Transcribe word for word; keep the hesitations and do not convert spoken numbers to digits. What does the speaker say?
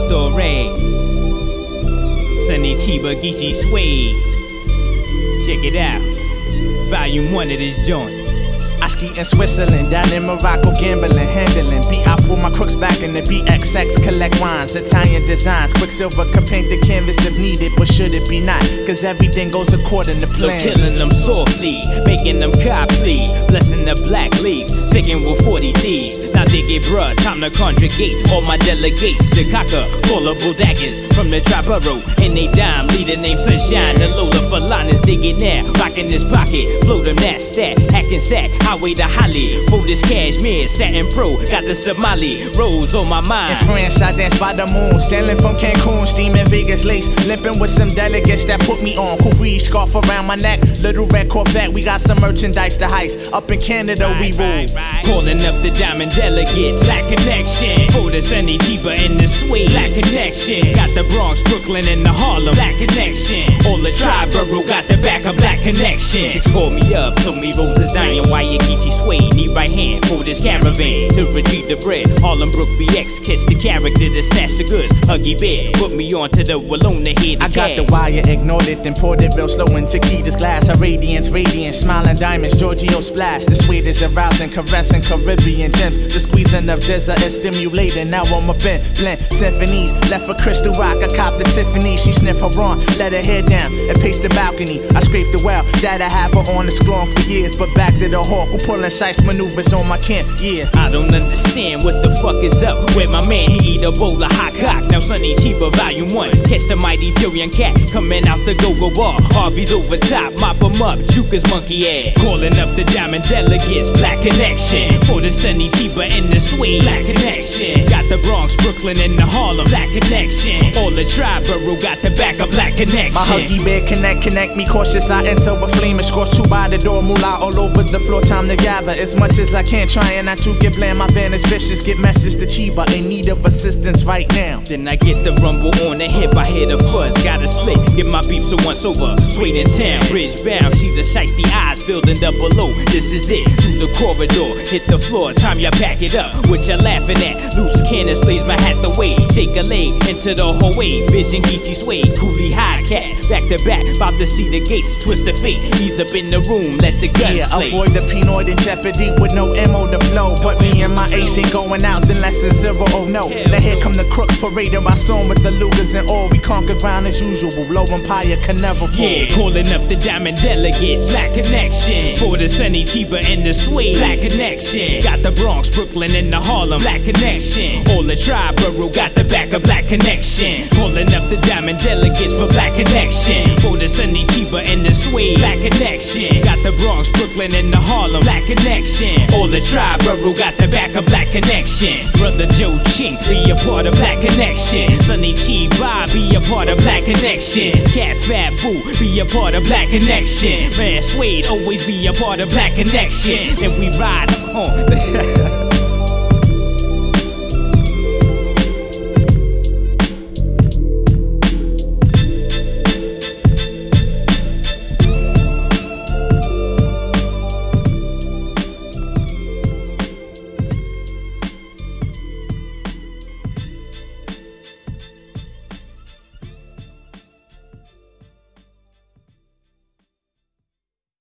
story. Sonny Chiba, Geechee Suede. Check it out. Volume one of this joint. I ski in Switzerland, down in Morocco, gambling, handling. Beat out for my crooks back in the B X X, collect wines, Italian designs. Quicksilver could paint the canvas if needed, but should it be not? Cause everything goes according to plan. No killing them softly, making them copy. Blessing the black leaf, sticking with forty thieves. Now dig it, bruh, time to conjugate all my delegates. The cocker, callable daggers from the Triborough. And they dime, leader named Sunshine. The Lola for liners, dig it now. Rockin' this pocket, blow them that stat, hacking sack. Highway to Holly, for this cashmere, satin pro, got the Somali rose on my mind. In France, I dance by the moon, sailing from Cancun, steaming Vegas lace, limping with some delegates that put me on. Cool breeze, scarf around my neck, little red Corvette, we got some merchandise to heist. Up in Canada, right, we rule. Right, right. Calling up the diamond delegates, Black Connection. For the Sonny Chiba in the suede, Black Connection. Got the Bronx, Brooklyn, and the Harlem, Black Connection. All the Triborough got the back of Black Connection. Chicks called me up, told me Rose is dying, why you Geechee Suede, need right hand for this caravan to retrieve the bread. Harlem Brook B X, catch the character to snatch the goods. Huggy Bear, put me on to the Walloon to hear the I got cat. the wire, ignored it, then poured it real slow into Chiquita's glass. Her radiance, radiant, smiling diamonds, Giorgio splash. The sweet is arousing, caressing Caribbean gems. The squeezing of jizza is stimulating. Now I'm a bent, blend symphonies. Left for Crystal Rock, I copped the Tiffany. She sniff her on, let her head down, and pace the balcony. I scraped the well, that I have her on the scrum for years. But back to the hawk, who pulling shice maneuvers on my camp, yeah. I don't understand what the fuck is up with my man, he eat a bowl of hot cock. Now Sonny Chiba volume one, catch the mighty Tyrian cat coming out the go-go bar. Harvey's over top, mop him up, juke his monkey ass. Calling up the diamond delegates, Black Connection. For the Sonny Chiba in the suede, Black Connection. Got the Bronx, Brooklyn, and the Harlem, Black Connection. All the Triborough got the back of Black Connection. My Huggy Bear connect, connect me cautious. I enter with flame and scorch two by the door, moolah all over the floor. Time to gather as much as I can, trying not to get bland. My van is vicious, get message to Chiba, in need of assistance right now. Then I get the rumble on the hip, I hear the fuzz, gotta split, get my beef so once over. Suede in town, bridge bound, see the shiesty eyes building double low. This is it, through the corridor, hit the floor, time you back it up. What you laughing at? Loose cannons, blaze my hat the way. Take a leg into the hallway, vision Geechee Suede, coolie high cat, back to back, about to see the gates, twist the fate. He's up in the room, let the guns yeah, play. Avoid the Pinoid in jeopardy with no ammo to blow. But me and my ace ain't going out then less than zero, oh no. Now here come the crooks parading by storm with the Lugers and all. We conquer ground as usual, low empire can never fall. Yeah, calling up the diamond delegates, Black Connection. For the Sonny Chiba in the suede, Black Connection. Got the Bronx, Brooklyn, and the Harlem, Black Connection. All the Triborough got the back of Black Connection. Calling up the diamond delegates for Black Connection. For the Sonny Chiba in the suede, Black Connection. Got the Bronx, Brooklyn, and the Harlem, Black Connection. All the Triborough got the back of Black Connection. Brother Joe Chink, be a part of Black Connection. Sonny Chiba, be a part of Black Connection. Cat Fat Boo, be a part of Black Connection. Man, Suede, always be a part of Black Connection. And we ride on.